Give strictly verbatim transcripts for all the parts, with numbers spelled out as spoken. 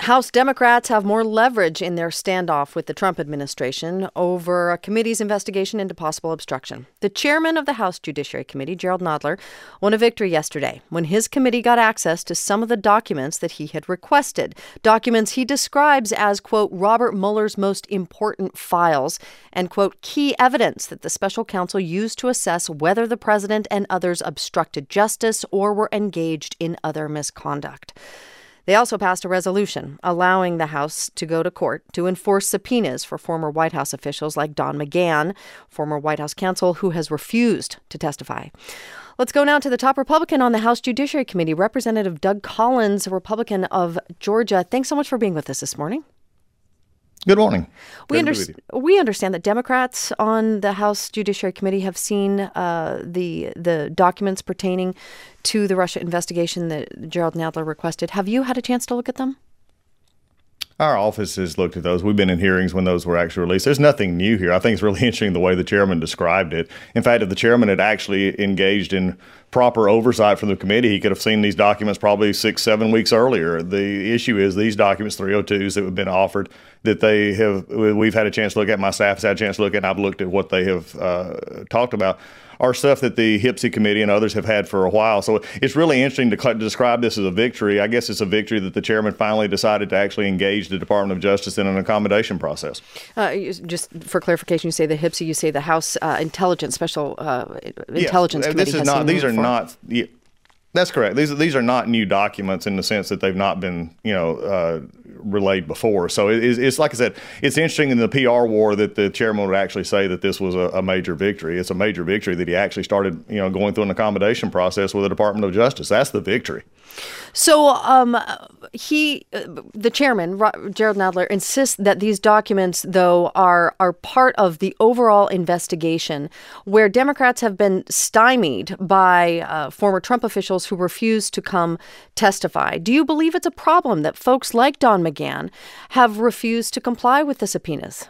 House Democrats have more leverage in their standoff with the Trump administration over a committee's investigation into possible obstruction. The chairman of the House Judiciary Committee, Jerrold Nadler, won a victory yesterday when his committee got access to some of the documents that he had requested. Documents he describes as, quote, Robert Mueller's most important files and, quote, key evidence that the special counsel used to assess whether the president and others obstructed justice or were engaged in other misconduct. They also passed a resolution allowing the House to go to court to enforce subpoenas for former White House officials like Don McGahn, former White House counsel who has refused to testify. Let's go now to the top Republican on the House Judiciary Committee, Representative Doug Collins, a Republican of Georgia. Thanks so much for being with us this morning. Good morning. We, under- we understand that Democrats on the House Judiciary Committee have seen uh, the the documents pertaining to the Russia investigation that Jerrold Nadler requested. Have you had a chance to look at them? Our office has looked at those. We've been in hearings when those were actually released. There's nothing new here. I think it's really interesting the way the chairman described it. In fact, if the chairman had actually engaged in proper oversight from the committee, he could have seen these documents probably six, seven weeks earlier. The issue is these documents, three oh twos that have been offered, that they have, we've had a chance to look at, my staff has had a chance to look at, and I've looked at what they have uh, talked about, are stuff that the H I P C committee and others have had for a while. So it's really interesting to, to describe this as a victory. I guess it's a victory that the chairman finally decided to actually engage the Department of Justice in an accommodation process. Uh, just for clarification, you say the H I P C, you say the House uh, Intelligence Special uh, Intelligence yes, Committee. This is has not. seen These are before. not. Yeah, that's correct. These these are not new documents in the sense that they've not been, you know, uh, relayed before. So it, it's, it's like I said, it's interesting in the P R war that the chairman would actually say that this was a, a major victory. It's a major victory that he actually started, you know, going through an accommodation process with the Department of Justice. That's the victory. So um, he, uh, the chairman, Jerrold Nadler, insists that these documents, though, are are part of the overall investigation where Democrats have been stymied by uh, former Trump officials who refuse to come testify. Do you believe it's a problem that folks like Don McGahn have refused to comply with the subpoenas?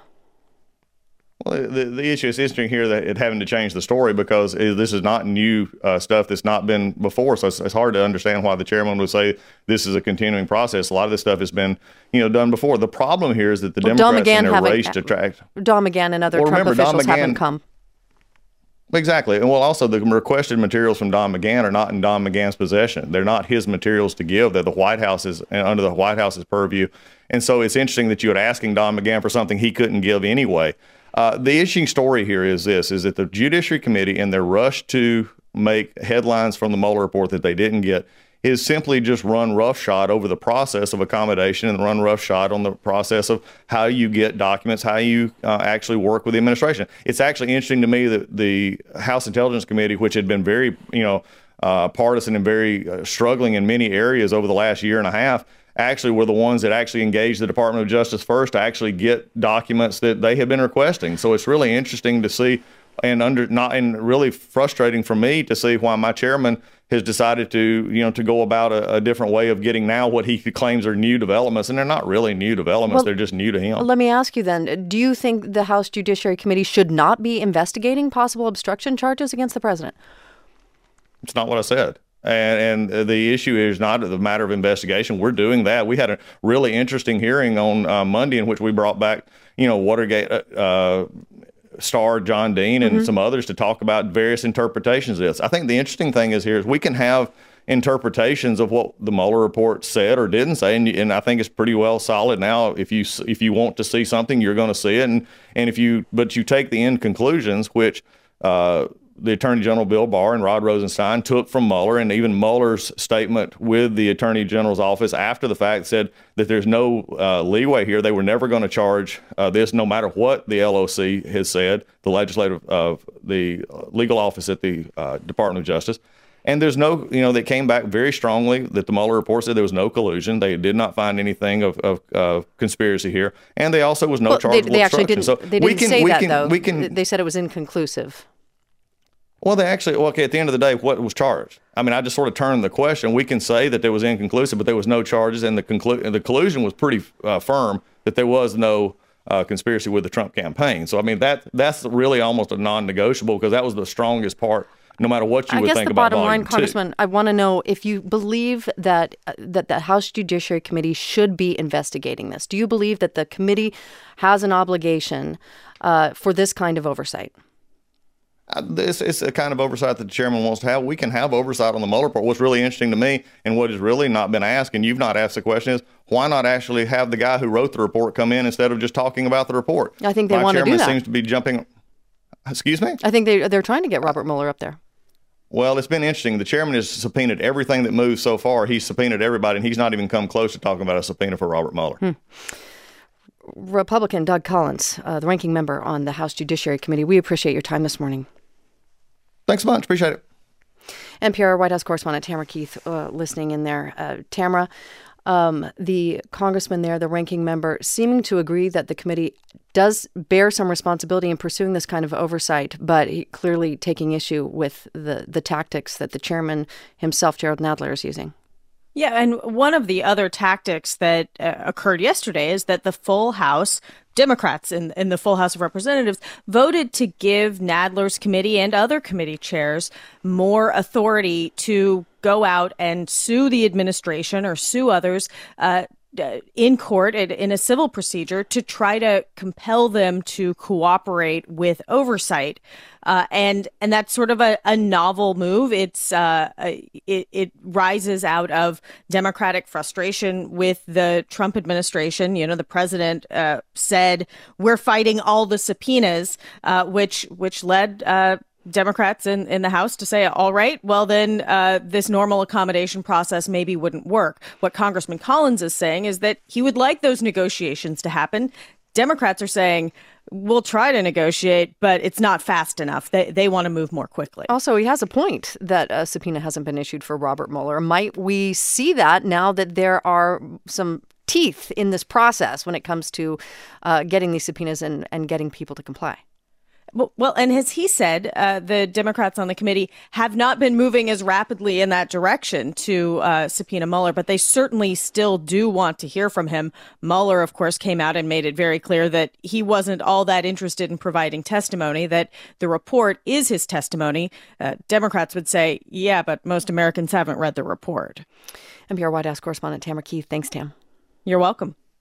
Well, the, the issue is interesting here that it having to change the story because this is not new uh, stuff that's not been before. So it's, it's hard to understand why the chairman would say this is a continuing process. A lot of this stuff has been, you know, done before. The problem here is that the well, Democrats in their race to track Don McGahn and other well, Trump remember, officials McGahn, haven't come. Exactly. And well, also the requested materials from Don McGahn are not in Don McGahn's possession. They're not his materials to give. They're the White House's, under the White House's purview. And so it's interesting that you would asking Don McGahn for something he couldn't give anyway. Uh, the interesting story here is this, is that the Judiciary Committee, in their rush to make headlines from the Mueller report that they didn't get, is simply just run roughshod over the process of accommodation and run roughshod on the process of how you get documents, how you uh, actually work with the administration. It's actually interesting to me that the House Intelligence Committee, which had been very, you know, uh, partisan and very uh, struggling in many areas over the last year and a half, actually were the ones that actually engaged the Department of Justice first to actually get documents that they had been requesting. So it's really interesting to see and under not and really frustrating for me to see why my chairman has decided to, you know, to go about a, a different way of getting now what he claims are new developments. And they're not really new developments. Well, they're just new to him. Let me ask you then, do you think the House Judiciary Committee should not be investigating possible obstruction charges against the president? It's not what I said. And, and the issue is not the matter of investigation. We're doing that. We had a really interesting hearing on uh, Monday in which we brought back, you know, Watergate uh, star John Dean and mm-hmm. some others to talk about various interpretations of this. I think the interesting thing is here is we can have interpretations of what the Mueller report said or didn't say, and, and I think it's pretty well solid now. If you if you want to see something, you're going to see it, and and if you but you take the end conclusions, which uh, the Attorney General Bill Barr and Rod Rosenstein took from Mueller, and even Mueller's statement with the Attorney General's office after the fact said that there's no uh, leeway here. They were never going to charge uh, this, no matter what the L O C has said, the legislative, uh, the legal office at the uh, Department of Justice. And there's no, you know, they came back very strongly that the Mueller report said there was no collusion. They did not find anything of, of uh, conspiracy here, and they also was no well, charge they, they of actually obstruction. didn't. So they we didn't can, say we that can, though. We can, they said it was inconclusive. Well, they actually, well, okay, at the end of the day, what was charged? I mean, I just sort of turned the question. We can say that there was inconclusive, but there was no charges, and the conclu- the collusion was pretty uh, firm that there was no uh, conspiracy with the Trump campaign. So, I mean, that that's really almost a non-negotiable because that was the strongest part no matter what you I would guess think the about bottom line, volume two. Congressman, I want to know if you believe that uh, that the House Judiciary Committee should be investigating this. Do you believe that the committee has an obligation uh, for this kind of oversight? Uh, This is a kind of oversight that the chairman wants to have. We can have oversight on the Mueller report. What's really interesting to me, and what has really not been asked, and you've not asked the question, is why not actually have the guy who wrote the report come in instead of just talking about the report? I think they My want to do chairman that. seems to be jumping. Excuse me? I think they they're trying to get Robert Mueller up there. Well, it's been interesting. The chairman has subpoenaed everything that moves so far. He's subpoenaed everybody, and he's not even come close to talking about a subpoena for Robert Mueller. Hmm. Republican Doug Collins, uh, the ranking member on the House Judiciary Committee, we appreciate your time this morning. Thanks so much. Appreciate it. N P R White House correspondent Tamara Keith uh, listening in there. Uh, Tamara, um, the congressman there, the ranking member, seeming to agree that the committee does bear some responsibility in pursuing this kind of oversight, but he clearly taking issue with the, the tactics that the chairman himself, Gerald Nadler, is using. Yeah, and one of the other tactics that uh, occurred yesterday is that the full House, Democrats in, in the full House of Representatives, voted to give Nadler's committee and other committee chairs more authority to go out and sue the administration or sue others uh, in court in a civil procedure to try to compel them to cooperate with oversight. Uh, and and that's sort of a, a novel move. It's uh, it, it rises out of Democratic frustration with the Trump administration. You know, the president uh, said, we're fighting all the subpoenas, uh, which which led uh, Democrats in, in the House to say, all right, well, then uh, this normal accommodation process maybe wouldn't work. What Congressman Collins is saying is that he would like those negotiations to happen. Democrats are saying, we'll try to negotiate, but it's not fast enough. They they want to move more quickly. Also, he has a point that a subpoena hasn't been issued for Robert Mueller. Might we see that now that there are some teeth in this process when it comes to uh, getting these subpoenas and, and getting people to comply? Well, and as he said, uh, the Democrats on the committee have not been moving as rapidly in that direction to uh, subpoena Mueller, but they certainly still do want to hear from him. Mueller, of course, came out and made it very clear that he wasn't all that interested in providing testimony, that the report is his testimony. Uh, Democrats would say, yeah, but most Americans haven't read the report. N P R White House correspondent Tamara Keith. Thanks, Tam. You're welcome.